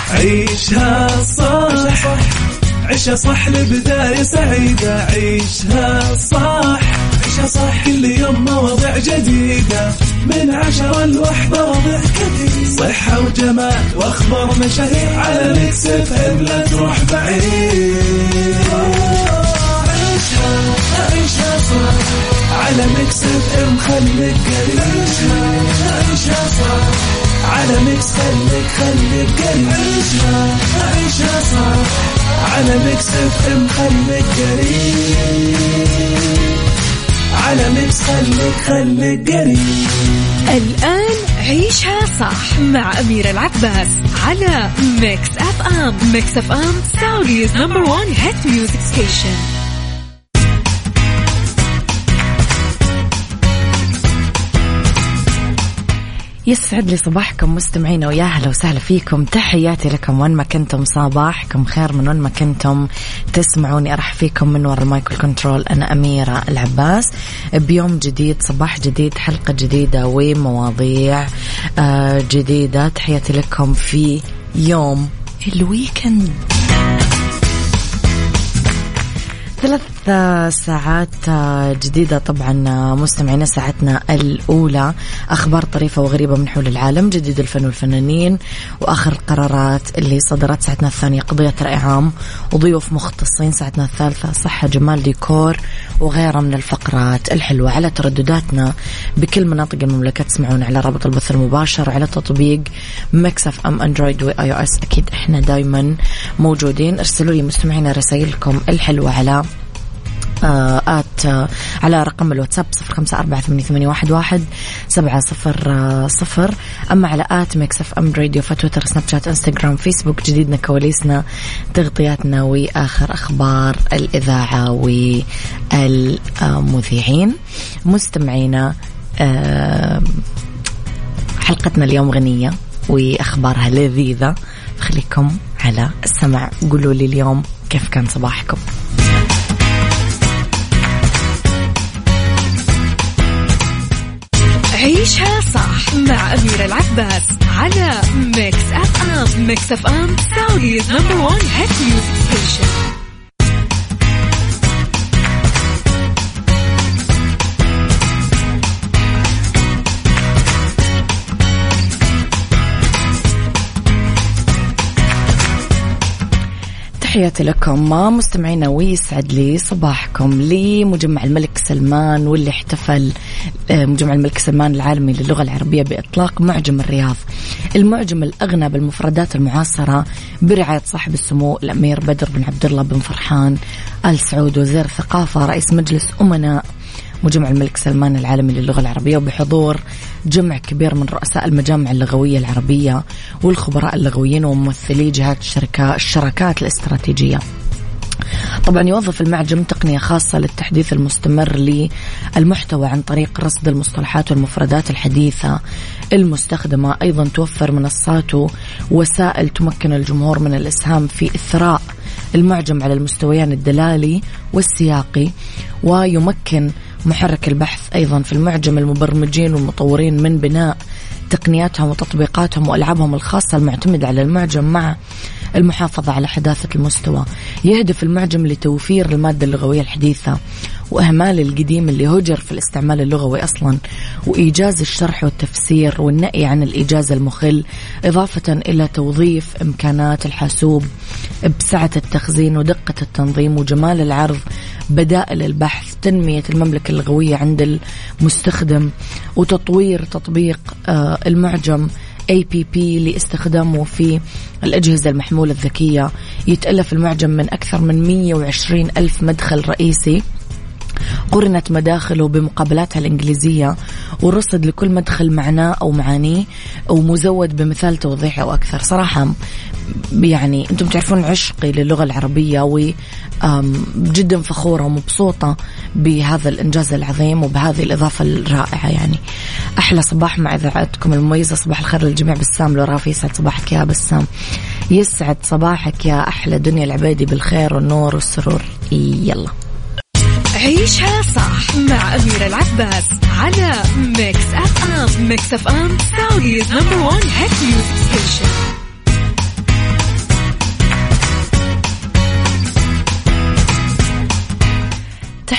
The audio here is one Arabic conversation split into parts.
عيشها صح عيشها صح لبداية سعيدة. عيشها صح عيشها صح كل يوم مواضيع جديدة من 10 ل1 وضع كثير صحة وجمال وأخبار مشاهير على ميكس اف ام لا تروح بعيد. عيشها صح على ميكس اف ام خليك قريب. عيشها صح على ميكس خليك قريب. عيشها صح على ميكس اف ام خليك قريب. على ميكس خليك قريب. الآن عيشها صح مع أميرة العباس على ميكس اف ام. ميكس اف ام سعوديز نمبر 1 هيت ميوزك ستيشن. يسعد لي صباحكم مستمعينا ويا أهلا وسهلا فيكم. تحياتي لكم وين ما كنتم، صباحكم خير من وين ما كنتم تسمعوني. أرحب فيكم من وراء المايكل كنترول، أنا أميرة العباس بيوم جديد، صباح جديد، حلقة جديدة ومواضيع جديدة. تحياتي لكم في يوم الويكند. 3 ساعات جديدة طبعا مستمعينا. ساعتنا الأولى أخبار طريفة وغريبة من حول العالم، جديد الفن والفنانين، وآخر القرارات اللي صدرت. ساعتنا الثانية قضية رأي عام وضيوف مختصين. ساعتنا الثالثة صحة جمال ديكور وغيرها من الفقرات الحلوة. على تردداتنا بكل مناطق المملكة تسمعون على رابط البث المباشر وعلى تطبيق ميكس اف ام اندرويد واي او اس. أكيد احنا دايما موجودين. ارسلوا لي مستمعينا رسائلكم الحلوة على على رقم الواتساب 0548811700. أما على ميكس اف ام راديو فتويتر سناب شات انستغرام فيسبوك. جديدنا كواليسنا تغطياتنا وآخر أخبار الإذاعة والمذيعين. مستمعينا حلقتنا اليوم غنية وأخبارها لذيذة، خليكم على السمع. قولوا لي اليوم كيف كان صباحكم. عيشها صح مع أميرة العباس على ميكس اف ام. ميكس اف ام سعوديز نمبر 1 هيت ميوزك ستيشن. تحياتي لكم مستمعينا ويسعد لي صباحكم. لمجمع الملك سلمان واللي احتفل مجمع الملك سلمان العالمي للغة العربية بإطلاق معجم الرياض، المعجم الأغنى بالمفردات المعاصرة برعاية صاحب السمو الأمير بدر بن عبد الله بن فرحان آل سعود وزير الثقافة رئيس مجلس أمناء مجمع الملك سلمان العالمي للغة العربية، وبحضور جمع كبير من رؤساء المجامع اللغوية العربية والخبراء اللغويين وممثلي جهات الشراكات الاستراتيجية. طبعا يوظف المعجم تقنية خاصة للتحديث المستمر للمحتوى عن طريق رصد المصطلحات والمفردات الحديثة المستخدمة. أيضا توفر منصات ووسائل تمكن الجمهور من الإسهام في إثراء المعجم على المستويين الدلالي والسياقي، ويمكن محرك البحث أيضا في المعجم المبرمجين والمطورين من بناء تقنياتهم وتطبيقاتهم وألعابهم الخاصة المعتمدة على المعجم مع المحافظة على حداثة المستوى. يهدف المعجم لتوفير المادة اللغوية الحديثة وإهمال القديم اللي هجر في الاستعمال اللغوي أصلا، وإيجاز الشرح والتفسير والنأي عن الإيجاز المخل، إضافة إلى توظيف إمكانات الحاسوب بسعة التخزين ودقة التنظيم وجمال العرض، بدائل البحث، تنمية المملكة اللغوية عند المستخدم، وتطوير تطبيق المعجم APP لاستخدامه في الأجهزة المحمولة الذكية. يتألف المعجم من أكثر من 120 ألف مدخل رئيسي، قرنت مداخله بمقابلاتها الإنجليزية، ورصد لكل مدخل معناه أو معانيه، ومزود بمثال توضيحي أو أكثر. صراحة يعني أنتم تعرفون عشقي للغة العربية، وجدا فخورة ومبسوطة بهذا الإنجاز العظيم وبهذه الإضافة الرائعة. يعني أحلى صباح مع إذاعتكم المميزة. صباح الخير للجميع. بسام لورافي، يسعد صباحك يا بسام. يسعد صباحك يا أحلى دنيا العبادي بالخير والنور والسرور. يلا عيشها صح مع أميرة العباس على ميكس اف ام. ميكس اف ام سعوديز نمبر 1 هيت ميوزك ستيشن.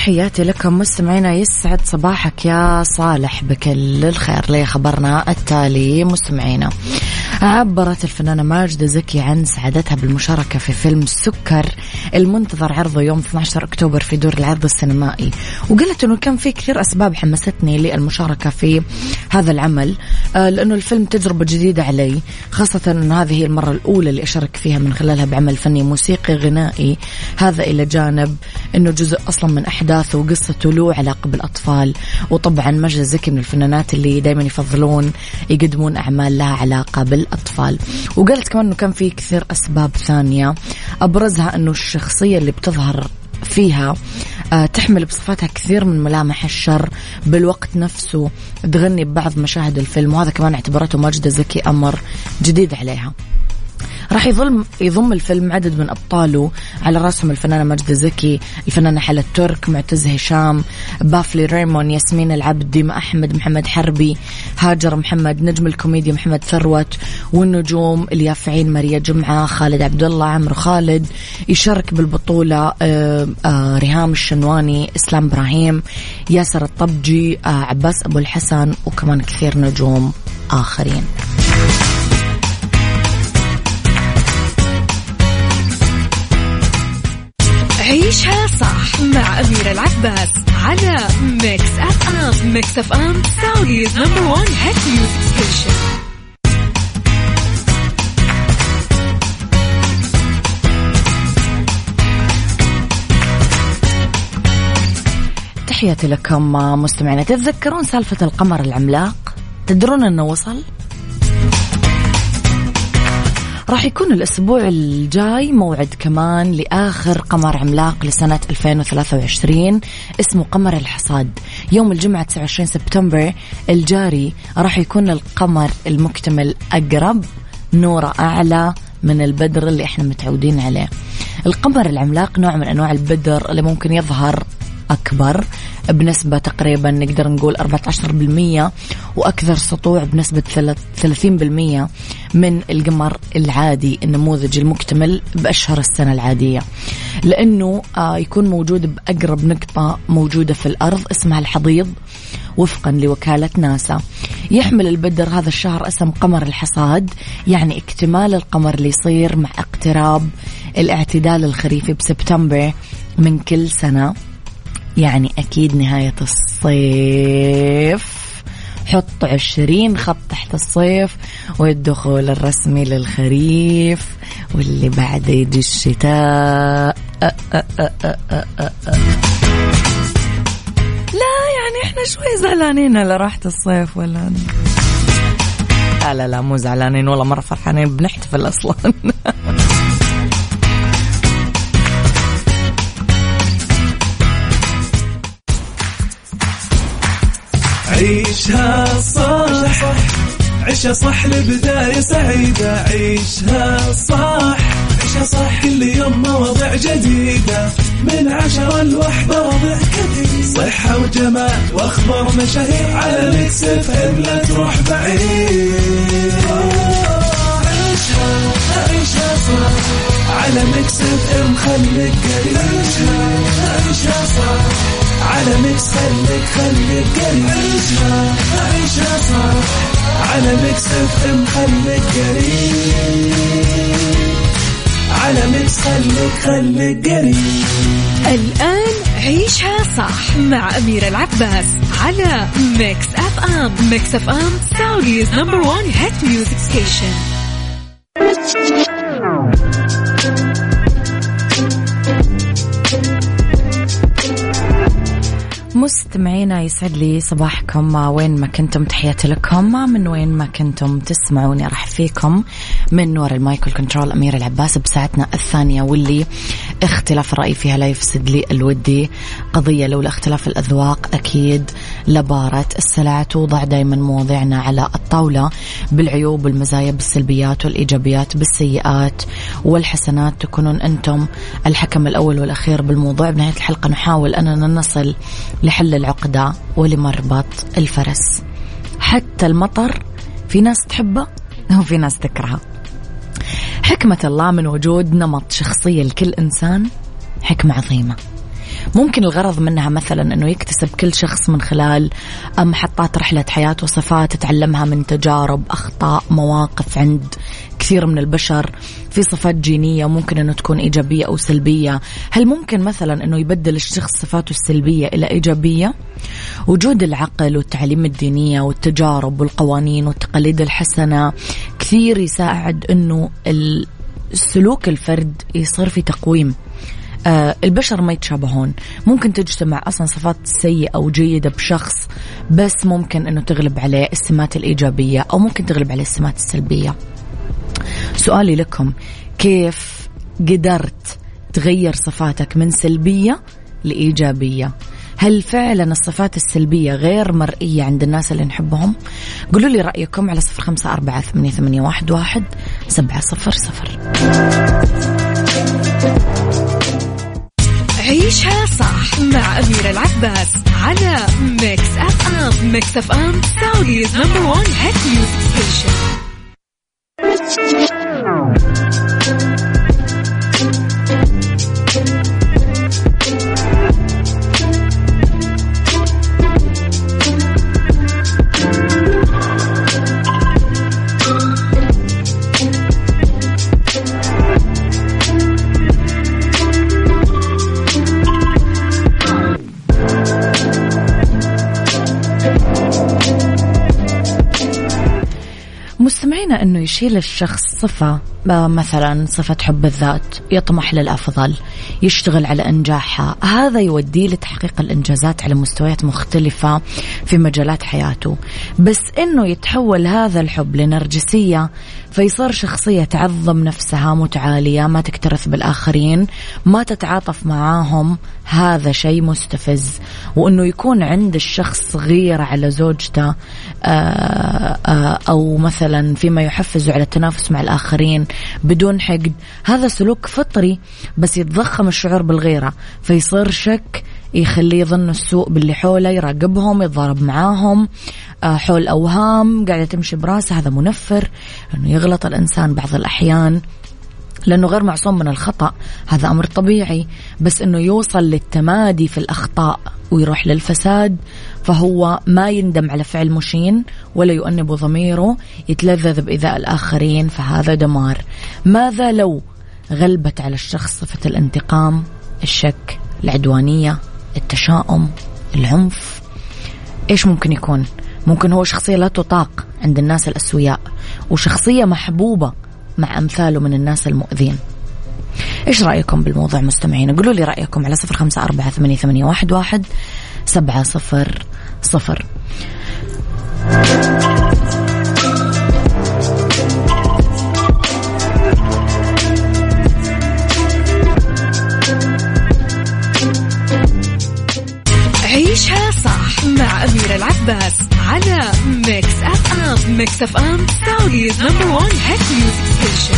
تحياتي لكم مستمعينا، يسعد صباحك يا صالح بكل الخير. لي خبرنا التالي مستمعينا: عبرت الفنانة ماجدة زكي عن سعادتها بالمشاركة في فيلم سكر المنتظر عرضه يوم 12 أكتوبر في دور العرض السينمائي، وقالت أنه كان في كثير أسباب حمستني للمشاركة في هذا العمل، لأنه الفيلم تجربة جديدة علي، خاصة أنه هذه هي المرة الأولى اللي أشارك فيها من خلالها بعمل فني موسيقي غنائي، هذا إلى جانب أنه جزء أصلا من أحداثه وقصته له علاقة بالأطفال. وطبعا ماجدة زكي من الفنانات اللي دايما يفضلون يقدمون أعمال لها علاقة بالأطفال. وقالت كمان أنه كان في كثير أسباب ثانية، أبرزها أنه الشخصية اللي بتظهر فيها تحمل بصفاتها كثير من ملامح الشر، بالوقت نفسه تغني ببعض مشاهد الفيلم، وهذا كمان اعتبرته ماجدة زكي أمر جديد عليها. راح يضم الفيلم عدد من أبطاله، على رأسهم الفنانة ماجدة زكي، الفنانة حلا ترك، معتز هشام، بافلي ريمون، ياسمين العبد، ديما أحمد، محمد حربي، هاجر محمد، نجم الكوميديا محمد ثروت، والنجوم اليافعين ماريا جمعة، خالد عبد الله، عمرو خالد. يشارك بالبطولة ريهام الشنواني، إسلام إبراهيم، ياسر الطبجي، عباس أبو الحسن، وكمان كثير نجوم آخرين. عيشها صح مع أميرة العباس على ميكس أف أم. ميكس أف أم سعوديز نمبر 1 هيت ميوزك ستيشن. تحياتي لكم مستمعين. تتذكرون سالفة القمر العملاق؟ تدرون أنه وصل؟ راح يكون الأسبوع الجاي موعد كمان لآخر قمر عملاق لسنة 2023 اسمه قمر الحصاد. يوم الجمعة 29 سبتمبر الجاري راح يكون القمر المكتمل أقرب، نوره أعلى من البدر اللي احنا متعودين عليه. القمر العملاق نوع من أنواع البدر اللي ممكن يظهر أكبر بنسبة تقريبا نقدر نقول 14%، وأكثر سطوع بنسبة 30% من القمر العادي النموذج المكتمل بأشهر السنة العادية، لأنه يكون موجود بأقرب نقطة موجودة في الأرض اسمها الحضيض وفقا لوكالة ناسا. يحمل البدر هذا الشهر اسم قمر الحصاد، يعني اكتمال القمر اللي يصير مع اقتراب الاعتدال الخريفي بسبتمبر من كل سنة، يعني أكيد نهاية الصيف. حطوا 20 خط تحت الصيف والدخول الرسمي للخريف، واللي بعده يجي الشتاء. لا يعني احنا شوي زعلانين على راحة الصيف ولا لا مو زعلانين والله، مرة فرحانين، بنحتفل أصلا. عيشها صح، عيشها صح لبداية سعيدة. عيشها صح، عيشها صح، كل يوم مواضيع جديدة، من 10 ل1 وضع كثير، صحة وجمال واخبار مشاهير، على ميكس اف ام لا تروح بعيد. عيشها صح على ميكس اف ام، خليك قريب. عيشها صح على ميكس، خليك قريب. عيشها صح على ميكس اف ام، خليك قريب. على ميكس خليك قريب. الآن عيشها صح مع أميرة العباس على ميكس أف أم. ميكس أف أم سعوديز نمبر 1 هيت ميوزك ستيشن. مستمعينا يسعد لي صباحكم وين ما كنتم، تحياتي لكم من وين ما كنتم تسمعوني. راح فيكم من نور المايك والكنترول أميرة العباس بساعتنا الثانية، واللي اختلاف الرأي فيها لا يفسد لي الودي قضية، لولا اختلاف الأذواق أكيد لبارة السلع. توضع دايما مواضيعنا على الطاولة بالعيوب والمزايا، بالسلبيات والإيجابيات، بالسيئات والحسنات، تكونون أنتم الحكم الأول والأخير بالموضوع. بنهاية الحلقة نحاول أننا نصل لحل العقدة ولمربط الفرس. حتى المطر في ناس تحبه وفي ناس تكرهه. حكمة الله من وجود نمط شخصية لكل إنسان حكمة عظيمة، ممكن الغرض منها مثلا أنه يكتسب كل شخص من خلال محطات رحلة حياة وصفات تتعلمها من تجارب، أخطاء، مواقف عند كثير من البشر. في صفات جينية ممكن أنه تكون إيجابية أو سلبية. هل ممكن مثلا أنه يبدل الشخص صفاته السلبية إلى إيجابية؟ وجود العقل والتعليم الدينية والتجارب والقوانين والتقاليد الحسنة كثير يساعد أنه السلوك الفرد يصير في تقويم. البشر ما يتشابهون، ممكن تجتمع أصلا صفات سيئة أو جيدة بشخص، بس ممكن أنه تغلب عليه السمات الإيجابية أو ممكن تغلب عليه السمات السلبية. سؤالي لكم، كيف قدرت تغير صفاتك من سلبية لإيجابية؟ هل فعلا الصفات السلبية غير مرئية عند الناس اللي نحبهم؟ قولوا لي رأيكم على 0548811700. عيشها صح مع أميرة العباس على ميكس أف أم. ميكس أف أم سعوديز نمبر 1 هيت ميوزك ستيشن. مستمعينا أنه يشيل الشخص صفة، مثلا صفة حب الذات، يطمح للأفضل، يشتغل على إنجاحها، هذا يوديه لتحقيق الإنجازات على مستويات مختلفة في مجالات حياته. بس أنه يتحول هذا الحب لنرجسية، فيصير شخصية تعظم نفسها، متعالية، ما تكترث بالآخرين، ما تتعاطف معاهم، هذا شيء مستفز. وأنه يكون عند الشخص غيرة على زوجته أو مثلا فيما يحفزه على التنافس مع الآخرين بدون حقد، هذا سلوك فطري، بس يتضخم الشعور بالغيرة فيصير شك يخليه يظن السوء باللي حوله، يراقبهم، يتضارب معاهم، حول أوهام قاعدة تمشي براسه. هذا منفر، أنه يغلط الإنسان بعض الأحيان لأنه غير معصوم من الخطأ، هذا أمر طبيعي، بس أنه يوصل للتمادي في الأخطاء ويروح للفساد، فهو ما يندم على فعل مشين ولا يؤنب ضميره، يتلذذ بإيذاء الآخرين، فهذا دمار. ماذا لو غلبت على الشخص صفة الانتقام، الشك، العدوانية، التشاؤم، العنف؟ إيش ممكن يكون؟ ممكن هو شخصية لا تطاق عند الناس الأسوياء، وشخصية محبوبة مع أمثاله من الناس المؤذين. إيش رأيكم بالموضوع مستمعين؟ قولوا لي رأيكم على 0548811700. عيشها صح مع أميرة العباس على ميكس أف أم. ميكس أف أم سعوديز نمبر 1 هيت ميوزك ستيشن.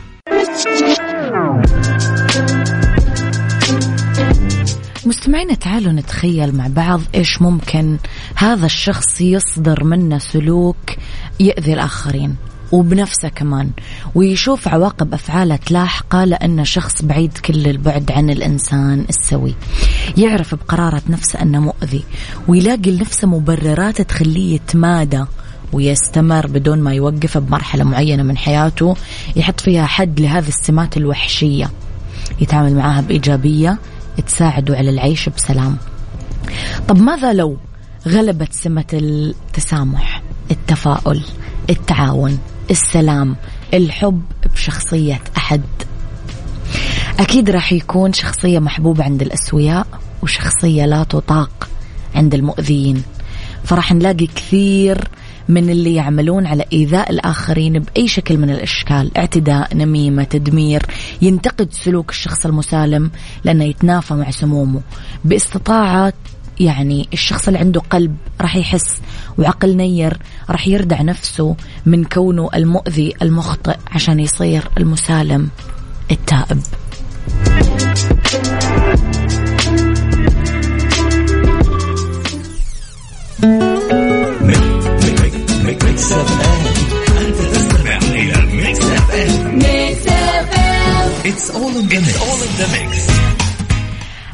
مستمعين، تعالوا نتخيل مع بعض إيش ممكن هذا الشخص يصدر منه سلوك يؤذي الآخرين وبنفسه كمان، ويشوف عواقب أفعاله لاحقة لأنه شخص بعيد كل البعد عن الإنسان السوي، يعرف بقرارة نفسه أنه مؤذي، ويلاقي لنفسه مبررات تخليه يتمادى ويستمر بدون ما يوقف بمرحلة معينة من حياته يحط فيها حد لهذه السمات الوحشية، يتعامل معها بإيجابية تساعده على العيش بسلام. طب ماذا لو غلبت سمة التسامح، التفاؤل، التعاون، السلام، الحب بشخصية أحد؟ أكيد راح يكون شخصية محبوبة عند الأسوياء وشخصية لا تطاق عند المؤذيين. فراح نلاقي كثير من اللي يعملون على إيذاء الآخرين بأي شكل من الأشكال، اعتداء، نميمة، تدمير، ينتقد سلوك الشخص المسالم لأنه يتنافى مع سمومه. باستطاعة يعني الشخص اللي عنده قلب راح يحس، وعقل نير راح يردع نفسه من كونه المؤذي المخطئ عشان يصير المسالم التائب.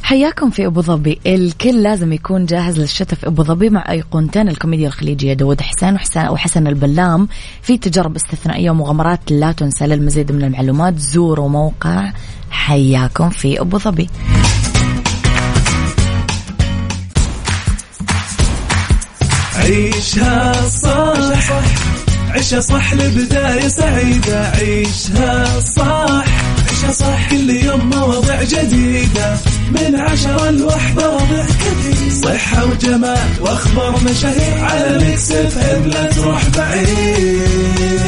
حياكم في أبو ظبي. الكل لازم يكون جاهز للشتاء في أبو ظبي مع أيقونتين الكوميديا الخليجية داود حسين وحسن البلام في تجارب استثنائية ومغامرات لا تنسى. للمزيد من المعلومات زوروا موقع حياكم في أبو ظبي. عيشها صح عيشها صح لبداية سعيدة. عيشها صح عيشها صح كل يوم مواضيع جديدة من 10 ل1 وضع كثير. صحة وجمال واخبار مشاهير على ميكس اف ام لا تروح بعيد.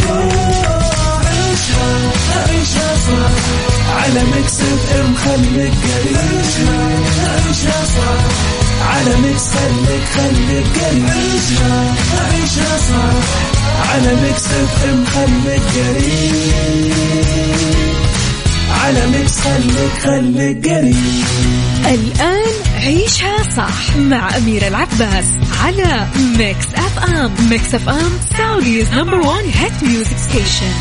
عيشها صح على ميكس اف ام خليك قريب. عيشها صح على ميكس خليك قريب. عيشها صح على ميكس اف ام خليك قريب. على ميكس خليك قريب. الآن عيشها صح مع أميرة العباس على ميكس اف ام. ميكس اف ام سعوديز نمبر 1 هيت ميوزك ستيشن.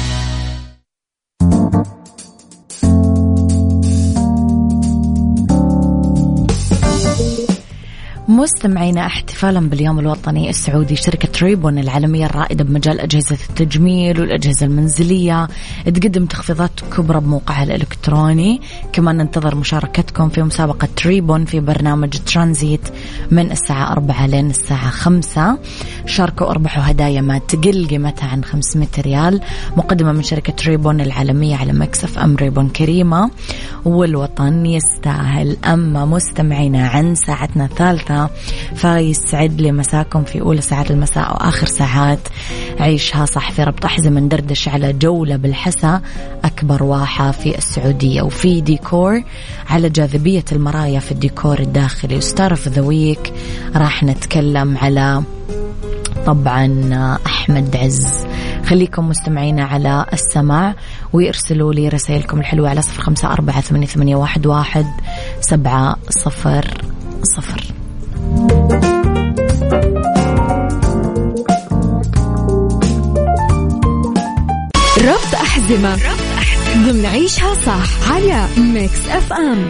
مستمعينا، احتفالا باليوم الوطني السعودي، شركة ريبون العالمية الرائدة بمجال أجهزة التجميل والأجهزة المنزلية تقدم تخفيضات كبرى بموقعها الإلكتروني. كمان ننتظر مشاركتكم في مسابقة ريبون في برنامج ترانزيت من الساعة 4 لين الساعة 5. شاركوا واربحوا هدايا ما تقل قيمتها عن 500 ريال مقدمة من شركة ريبون العالمية على ميكس اف ام. ريبون كريمة والوطن يستاهل. أما مستمعينا، عن ساعتنا الثالثة فيسعد لي مساكم في أولى ساعات المساء وآخر ساعات عيشها صح في ربط أحزمة. ندردش على جولة بالحسا، أكبر واحة في السعودية، وفي ديكور على جاذبية المرايا في الديكور الداخلي. وستار اوف ذا ويك راح نتكلم على طبعا أحمد عز. خليكم مستمعين على السماع ويرسلوا لي رسائلكم الحلوة على 0548811700. ربط أحزمة ضمن عيشها صح على ميكس اف ام.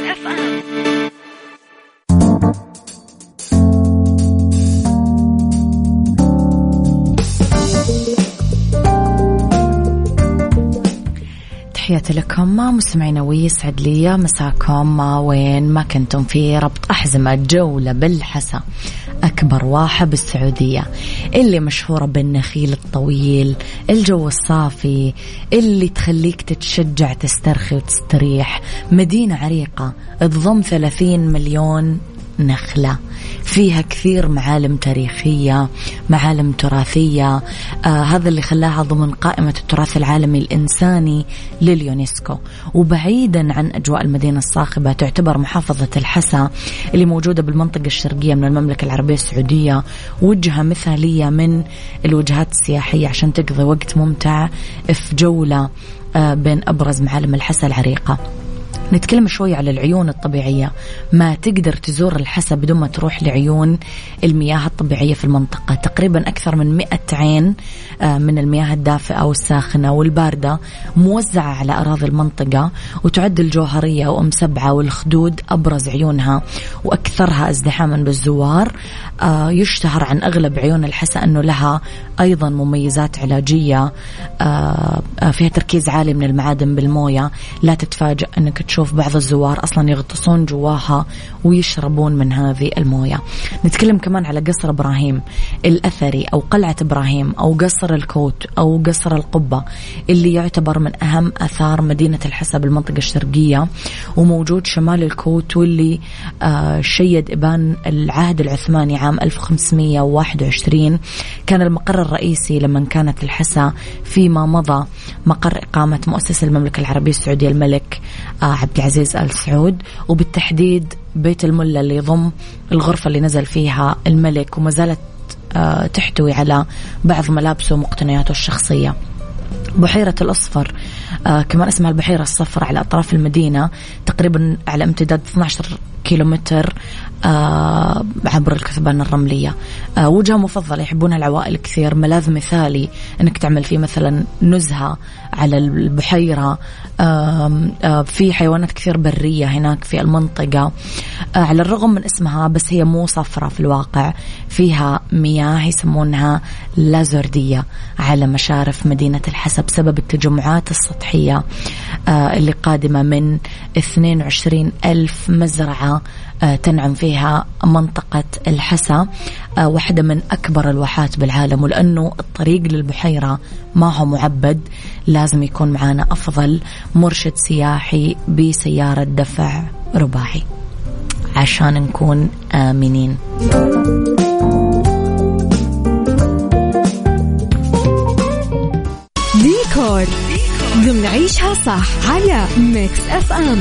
تحياتي لكم مستمعينا، ويسعد لي مساكم وين ما كنتم في ربط أحزمة. جولة بالحسا، أكبر واحة بالسعودية، اللي مشهورة بالنخيل الطويل، الجو الصافي اللي تخليك تتشجع تسترخي وتستريح. مدينة عريقة تضم 30 مليون نخلة، فيها كثير معالم تاريخية، معالم تراثية. هذا اللي خلاها ضمن قائمة التراث العالمي الإنساني لليونسكو. وبعيدا عن أجواء المدينة الصاخبة، تعتبر محافظة الحسا اللي موجودة بالمنطقة الشرقية من المملكة العربية السعودية وجهة مثالية من الوجهات السياحية عشان تقضي وقت ممتع في جولة بين أبرز معالم الحسا العريقة. نتكلم شوي على العيون الطبيعية. ما تقدر تزور الحسا بدون ما تروح لعيون المياه الطبيعية في المنطقة. تقريبا أكثر من 100 عين من المياه الدافئة والساخنة والباردة موزعة على أراضي المنطقة، وتعد الجوهرية وأم سبعة والخدود أبرز عيونها وأكثرها ازدحاما بالزوار. يشتهر عن أغلب عيون الحسا أنه لها أيضا مميزات علاجية، فيها تركيز عالي من المعادن بالموية. لا تتفاجأ أنك تشوف بعض الزوار أصلا يغطسون جواها ويشربون من هذه الموية. نتكلم كمان على قصر إبراهيم الأثري أو قلعة إبراهيم أو قصر الكوت أو قصر القبة، اللي يعتبر من أهم أثار مدينة الحسا بالمنطقة الشرقية، وموجود شمال الكوت، واللي شيد إبان العهد العثماني عام 1521. كان المقر الرئيسي لما كانت الحسا فيما مضى مقر إقامة مؤسس المملكة العربية السعودية الملك عبد العزيز آل سعود، وبالتحديد بيت الملا اللي يضم الغرفة اللي نزل فيها الملك، وما زالت تحتوي على بعض ملابسه ومقتنياته الشخصية. بحيرة الأصفر كمان اسمها البحيرة الصفراء على أطراف المدينة، تقريبا على امتداد 12 كيلومتر عبر الكثبان الرملية. وجهة مفضلة يحبونها العوائل كثير، ملاذ مثالي أنك تعمل فيه مثلا نزهة على البحيرة. في حيوانات كثير برية هناك في المنطقة. على الرغم من اسمها بس هي مو صفرة في الواقع، فيها مياه يسمونها لازوردية على مشارف مدينة الحسا بسبب التجمعات السطحية اللي قادمة من 22,000 مزرعة تنعم فيها منطقة الحسا، واحدة من أكبر الواحات بالعالم. ولأنه الطريق للبحيرة ما هو معبد، لازم يكون معانا أفضل مرشد سياحي بسيارة دفع رباعي عشان نكون آمنين. ديكور ضمن عيشها صح على ميكس اف ام.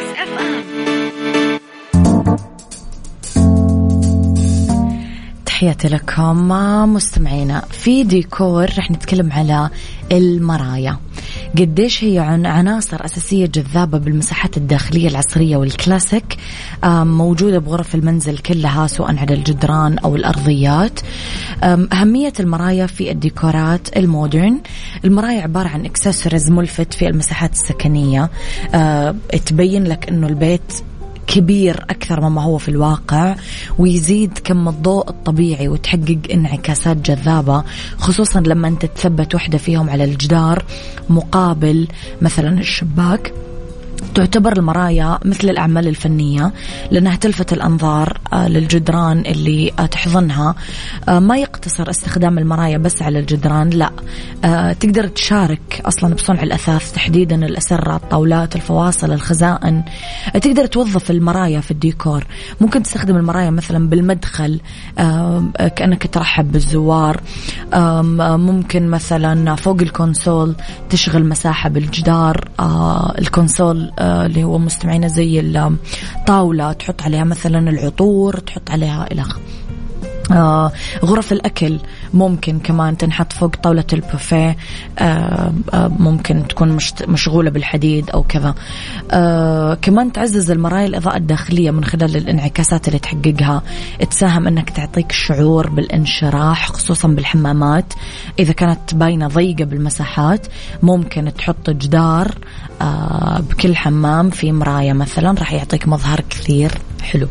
تحياتي لكم مستمعينا. في ديكور رح نتكلم على المرايا، قديش هي عناصر أساسية جذابة بالمساحات الداخلية العصرية والكلاسيك، موجودة بغرف المنزل كلها سواء على الجدران أو الأرضيات. أهمية المرايا في الديكورات المودرن. المرايا عبارة عن إكسسوارز ملفت في المساحات السكنية، تبين لك أنه البيت كبير أكثر مما هو في الواقع، ويزيد كم الضوء الطبيعي وتحقق انعكاسات جذابة، خصوصا لما أنت تثبت وحدة فيهم على الجدار مقابل مثلا الشباك. تعتبر المرايا مثل الأعمال الفنية لأنها تلفت الأنظار للجدران اللي تحضنها. ما يقتصر استخدام المرايا بس على الجدران، لا، تقدر تشارك أصلا بصنع الأثاث، تحديدا الأسرة، الطاولات، الفواصل، الخزائن. تقدر توظف المرايا في الديكور. ممكن تستخدم المرايا مثلا بالمدخل كأنك ترحب بالزوار. ممكن مثلا فوق الكونسول تشغل مساحة بالجدار. الكونسول اللي هو مستمعين زي الطاولة تحط عليها مثلا العطور، تحط عليها إلخ. غرف الأكل ممكن كمان تنحط فوق طاولة البوفيه، ممكن تكون مشغولة بالحديد أو كذا. كمان تعزز المرايا الإضاءة الداخلية من خلال الانعكاسات اللي تحققها، تساهم أنك تعطيك شعور بالانشراح خصوصا بالحمامات. إذا كانت باينة ضيقة بالمساحات ممكن تحط جدار بكل حمام في مراية مثلا، راح يعطيك مظهر كثير حلو.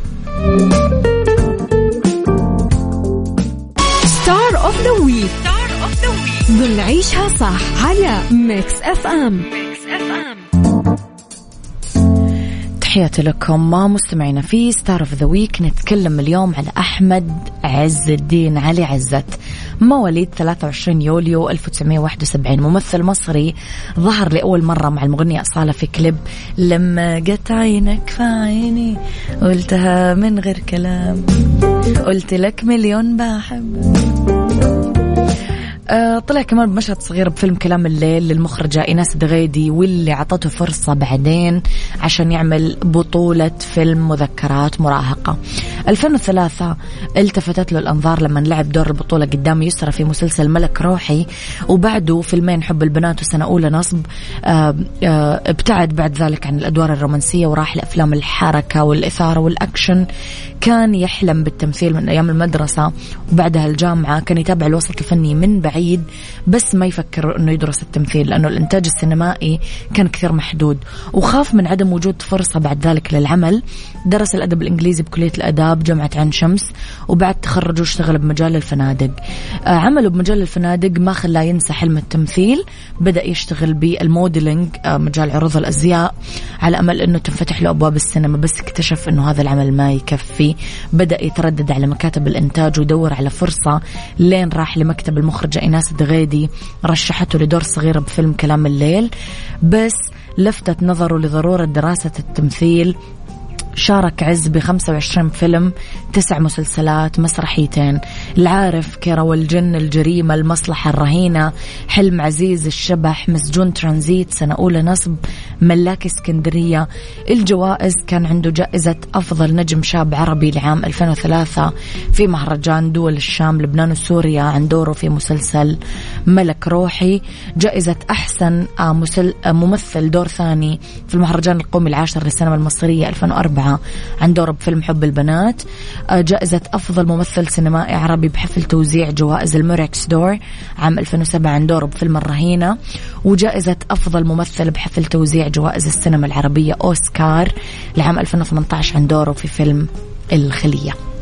ستار اوف ذا ويك ضمن عيشها صح على ميكس اف ام. تحياتي لكم مستمعينا. في ستار اوف ذا ويك نتكلم اليوم على أحمد عز الدين علي عزت، مواليد 23 يوليو 1971، ممثل مصري ظهر لأول مرة مع المغنية أصالة في كليب لما جت عينك في عيني قلتها من غير كلام قلت لك مليون بحب. طلع كمان بمشهد صغير بفيلم كلام الليل للمخرجة إيناس دغيدي، واللي عطته فرصة بعدين عشان يعمل بطولة فيلم مذكرات مراهقة. 2003 التفتت له الأنظار لما لعب دور البطولة قدام يسرى في مسلسل ملك روحي، وبعده فيلمين حب البنات وسنة أولى نصب. ابتعد بعد ذلك عن الأدوار الرومانسية وراح لأفلام الحركة والإثارة والأكشن. كان يحلم بالتمثيل من أيام المدرسة، وبعدها الجامعة كان يتابع الوسط الفني من بعيد بس ما يفكر أنه يدرس التمثيل لأنه الإنتاج السينمائي كان كثير محدود، وخاف من عدم وجود فرصة بعد ذلك للعمل. درس الأدب الإنجليزي بكلية الآداب جامعة عين شمس، وبعد تخرجه اشتغل بمجال الفنادق. عمله بمجال الفنادق ما خلاه ينسى حلم التمثيل، بدأ يشتغل بالموديلينج مجال عروض الأزياء على أمل أنه تنفتح له أبواب السينما، بس اكتشف أنه هذا العمل ما يكفي. بدأ يتردد على مكاتب الإنتاج ويدور على فرصة، لين راح لمكتب المخرجة إيناس دغيدي، رشحته لدور صغير بفيلم كلام الليل، بس لفتت نظره لضرورة دراسة التمثيل شارك عز ب25 فيلم، 9 مسلسلات، مسرحيتين. العارف، كيرة والجن، الجريمة، المصلحة، الرهينة، حلم عزيز، الشبح، مسجون ترانزيت، سنة أولى، نصب، ملاك اسكندرية. الجوائز كان عنده جائزة أفضل نجم شاب عربي لعام 2003 في مهرجان دول الشام، لبنان وسوريا عن دوره في مسلسل ملك روحي. جائزة أحسن ممثل دور ثاني في المهرجان القومي العاشر للسينما المصرية 2004 عن دوره بفيلم حب البنات. جائزة أفضل ممثل سينمائي عربي بحفل توزيع جوائز الميركس دور عام 2007 عن دوره بفيلم الرهينة. وجائزة أفضل ممثل بحفل توزيع جوائز السينما العربية أوسكار لعام 2018 عن دوره في فيلم الخلية.